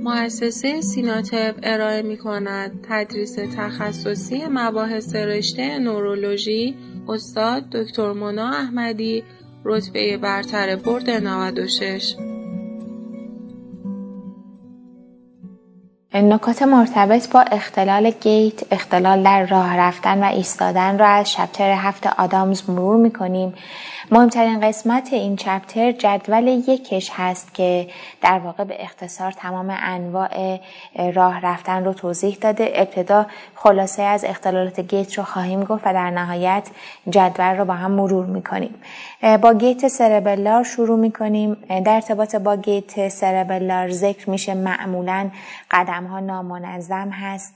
مؤسسه سیناتب ارائه می‌کند تدریس تخصصی مباحث رشته نورولوژی استاد دکتر مونا احمدی رتبه برتر برد 96. نکات مرتبط با اختلال گیت، اختلال در راه رفتن و ایستادن را از چپتر 7 آدامز مرور می‌کنیم. مهمترین قسمت این چپتر جدول یکش هست که در واقع به اختصار تمام انواع راه رفتن رو توضیح داده. ابتدا خلاصه از اختلالات گیت رو خواهیم گفت و در نهایت جدول رو با هم مرور می‌کنیم. با گیت سربلار شروع می‌کنیم. در ارتباط با گیت سربلار ذکر میشه معمولاً قدم‌ها نامنظم هست،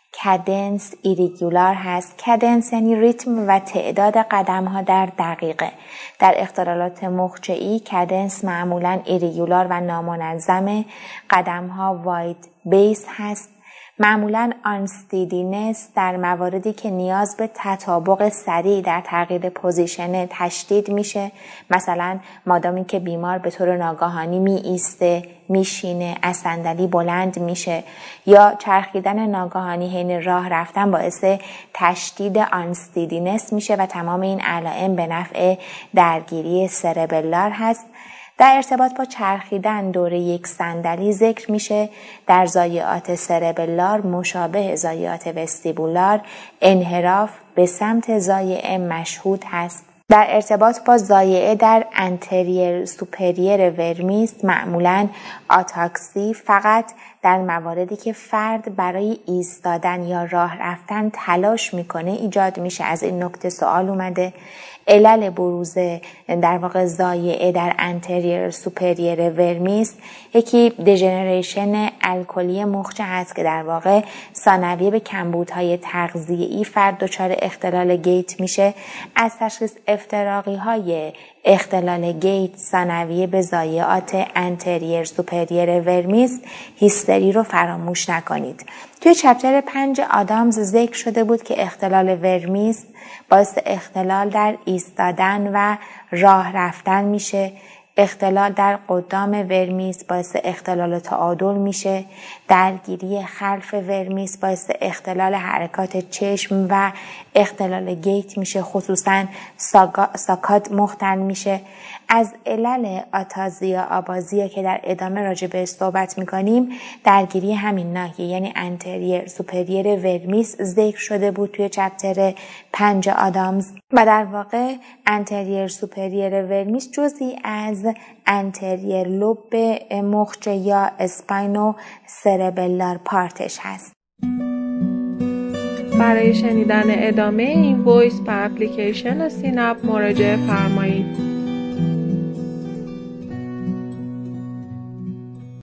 کدنس ایریگولار هست. کدنس یعنی ریتم و تعداد قدم‌ها در دقیقه. در اختلالات مخچه‌ای کدنس معمولاً ایریگولار و نامنظمه. قدم‌ها واید بیس هست. معمولاً آنستیدینس در مواردی که نیاز به تطابق سریع در تغییر پوزیشن تشدید میشه، مثلا مادامی که بیمار به طور ناگهانی می ایسته، میشینه، از صندلی بلند میشه، یا چرخیدن ناگهانی حین راه رفتن باعث تشدید آنستیدینس میشه و تمام این علائم به نفع درگیری سربلار هست. در ارتباط با چرخیدن دور یک صندلی ذکر میشه در ضایعات سربلار مشابه ضایعات وستیبولار انحراف به سمت ضایعه مشهود هست. در ارتباط با ضایعه در انتریر سوپریر ورمیس معمولاً آتاکسی فقط در مواردی که فرد برای ایستادن یا راه رفتن تلاش میکنه ایجاد میشه. از این نکته سوال اومده. علل بروز در واقع ضایعه در انتریر سوپریر ورمیس یکی دژنریشن الکلی مخچه هست که در واقع ثانویه به کمبودهای تغذیه‌ای فرد دچار اختلال گیت میشه. از تشخیص افتراقی های اختلال گیت ثانویه به ضایعات انتریر سوپریر ورمیس هیستری رو فراموش نکنید. توی چپتر 5 آدامز ذکر شده بود که اختلال ورمیس باعث اختلال در ایستادن و راه رفتن میشه. اختلال در قدام ورمیس باعث اختلال تعادل میشه. درگیری خلف ورمیس باعث اختلال حرکات چشم و اختلال گیت میشه، خصوصا ساکات مختل میشه. از علل آتازیا آبازیا که در ادامه راجع بهش صحبت میکنیم درگیری همین ناحیه یعنی انتریر سوپریر ورمیس ذکر شده بود توی چپتر 5 آدامز و در واقع انتریر سوپریر ورمیس جزئی از انتریر لوب مخچه یا اسپاینو سربلار پارتش هست. برای شنیدن ادامه این وایس به اپلیکیشن سینپ مراجعه فرمایید.